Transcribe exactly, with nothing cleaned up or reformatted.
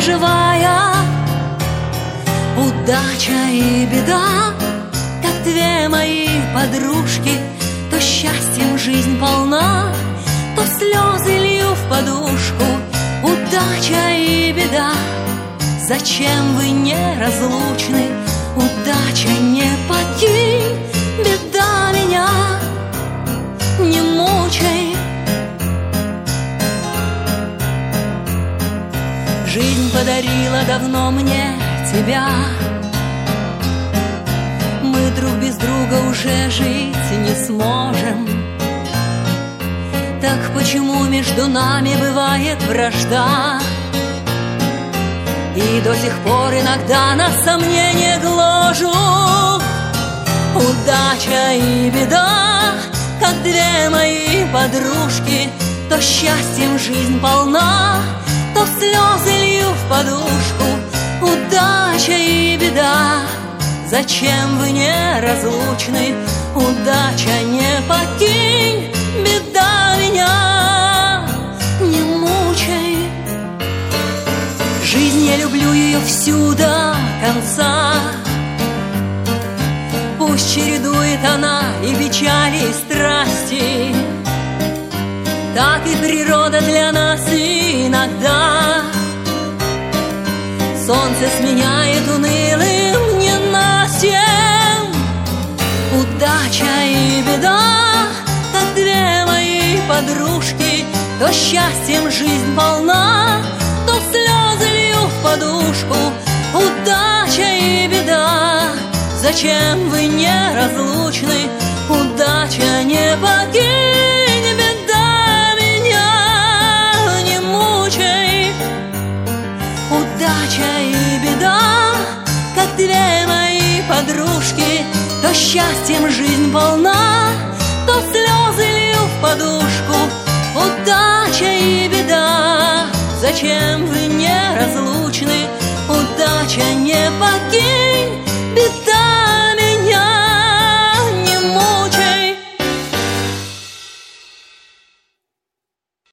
переживая. Удача и беда, как две мои подружки. То счастьем жизнь полна, то слезы лью в подушку. Удача и беда, зачем вы неразлучны? Удача, не покинь, беда, меня не мучай. Жизнь подарила давно мне тебя. Мы друг без друга уже жить не сможем. Так почему между нами бывает вражда? И до сих пор иногда нас сомнения гложут. Удача и беда, как две мои подружки. То счастьем жизнь полна, то слезы лью в подушку. Удача и беда, зачем вы неразлучны? Удача, не покинь, беда, меня не мучай. Жизнь, я люблю ее всю до конца. Пусть чередует она и печали, и страсти. Так и природа для нас иногда. Солнце сменяет унылым ненастьем. Удача и беда, как две мои подружки. То счастьем жизнь полна, то слезы лью в подушку. Удача и беда, зачем вы неразлучны? Удача, не покинь, беда, меня не мучай. Удача и беда, как две мои подружки. То счастьем жизнь полна, то слезы лью в подушку. Удача и беда, зачем вы неразлучны? Удача, не покинь.